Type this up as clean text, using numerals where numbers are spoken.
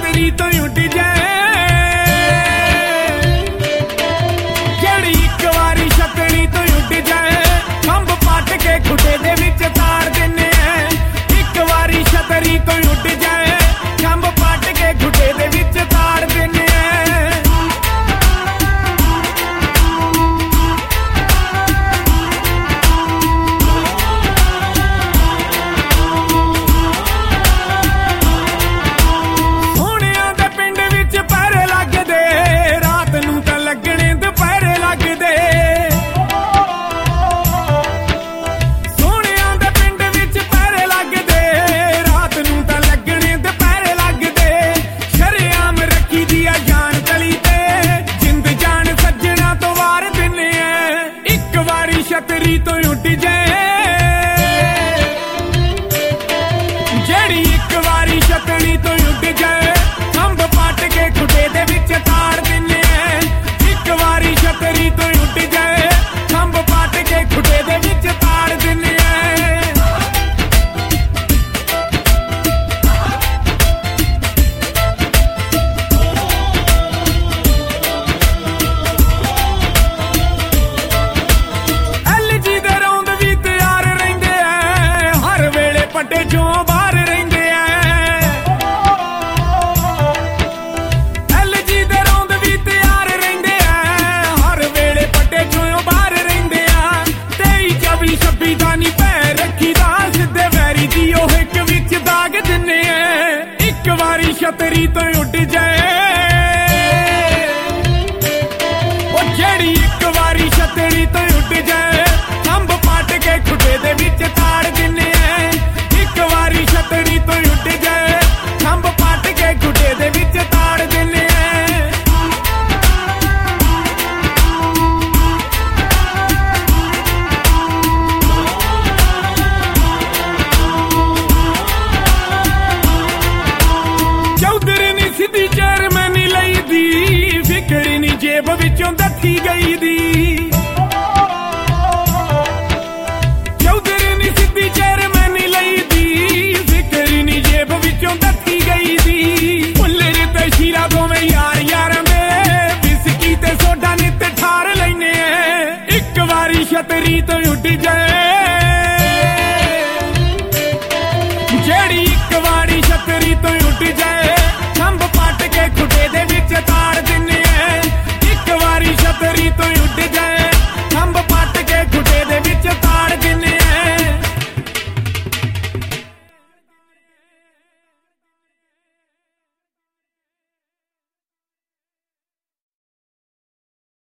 ਛਤਰੀ ਤੋਂ ਉੱਡ ਜਾਏ, ਜਿਹੜੀ ਇੱਕ ਵਾਰੀ ਛਤਰੀ ਤੋਂ ਉੱਡ ਜਾਏ, ਖੰਭ ਪੱਟ ਕੇ ਖੁੱਡੇ ਦੇ ਵਿੱਚ ਤਾੜ ਦਿੰਨੇ ਐ। ਇੱਕ ਵਾਰੀ ਛਤਰੀ ਤੋਂ ਉੱਡ ਜਾਏ, ਖੰਭ ਪੱਟ ਕੇ ਖੁੱਡੇ ਦੇ ਵਿੱਚ ਤਾੜ ਦਿੰਨੇ ਐ। ਸੋਹਣਿਆਂ ਦੇ ਪਿੰਡ ਵਿੱਚ ਪਹਿਰੇ ਲੱਗਦੇ, ਰਾਤ ਨੂੰ ਤਾਂ ਲੱਗਣੇ ਦੁਪਹਿਰੇ ਲੱਗਦੇ। ਸੋਹਣਿਆਂ ਦੇ ਪਿੰਡ ਵਿੱਚ ਪਹਿਰੇ ਲੱਗਦੇ, ਰਾਤ ਨੂੰ ਤਾਂ ਲੱਗਣੇ ਦੁਪਹਿਰੇ ਲੱਗਦੇ। ਸ਼ਰੇਆਮ ਰੱਖੀ ਦੀ ਆ ਜਾਨ ਤਲੀ ਤੇ, ਜਿੰਦ ਜਾਨ ਸੱਜਣਾ ਤੋਂ ਵਾਰ ਦਿੰਨੇ ਐ। ਇੱਕ ਵਾਰੀ ਛਤਰੀ ਤੋਂ ਉੱਡ ਜਾਏ, ਜਿਹੜੀ ਇੱਕ ਵਾਰੀ ਛਤਰੀ ਤੋਂ ਉੱਡ ਜਾਏ, ਖੰਭ ਪੱਟ ਕੇ ਖੁੱਡੇ ਦੇ ਵਿੱਚ ਤਾੜ ਦਿੰਨੇ ਐ। ਇੱਕ ਵਾਰੀ ਛਤਰੀ ਤੋਂ ਉੱਡ ਜਾਏ, ਖੰਭ ਪੱਟ ਕੇ ਖੁੱਡੇ ਦੇ ਵਿੱਚ ਤਾੜ ਦਿੰਨੇ ਐ। LG ਦੇ ਰੌਂਦ ਵੀ ਤਿਆਰ ਰਹਿੰਦੇ ਐ, ਹਰ ਵੇਲੇ ਪੱਟੇ ਚੋਂ ਬਾਹਰ ਰਹਿੰਦੇ ਐ। LG ਦੇ ਰੌਂਦ ਵੀ ਤਿਆਰ ਰਹਿੰਦੇ ਐ, ਹਰ ਵੇਲੇ ਪੱਟੇ ਚੋਂ ਬਾਹਰ ਰਹਿੰਦੇ ਆ। 23 24 26 ਦਾ ਨੀ ਪੈ ਰੱਖੀਦਾ, ਸਿੱਧੇ ਵੈਰੀ ਦੀ ਉਹ ਇੱਕ ਵਿੱਚ ਦਾਗ ਦਿੰਨੇ ਐ। ਇੱਕ ਵਾਰੀ ਛਤਰੀ ਤੋਂ ਉੱਡ ਜਾਏ, ਉਹ ਜਿਹੜੀ ਇੱਕ ਵਾਰੀ ਛਤਰੀ ਤੋਂ ਉੱਡ ਜਾਏ, ਖੰਭ ਪੱਟ ਕੇ ਖੁੱਡੇ ਦੇ ਵਿੱਚ ਤਾੜ ਦਿੰਨੇ ਐ। ਇੱਕ ਵਾਰੀ ਛਤਰੀ ਤੋਂ ਉੱਡ ਜਾਏ, ਖੰਭ ਪੱਟ ਕੇ ਖੁੱਡੇ ਦੇ ਵਿੱਚ ਤਾੜ ਦਿੰਨੇ ਐ। ਚੌਧਰੀ ਨੀ ਸਿੱਧੀ ਚੇਅਰਮੈਨੀ ਲਈ ਦੀ, ਫਿਕਰ ਨੀ ਜੇਬ ਵਿੱਚੋਂ ਦੱਥੀ ਗਈ ਦੀ। ਚੌਧਰੀ ਨੀ ਸਿੱਧੀ ਚੇਅਰਮੈਨੀ ਲਈ ਦੀ, ਫਿਕਰ ਨੀ ਜੇਬ ਵਿੱਚੋਂ ਦੱਥੀ ਗਈ ਦੀ। ਭੁੱਲਰ ਤੇ ਸ਼ੀਰਾ ਦੋਵੇਂ ਯਾਰ ਯਾਰਾਂ ਦੇ, ਵਿਸਕੀ ਤੇ ਸੋਡਾ ਨਿੱਤ ਠਾਰ ਲੈਨੇ ਐ। ਇੱਕ ਵਾਰੀ ਛਤਰੀ ਤੋਂ ਉੱਡ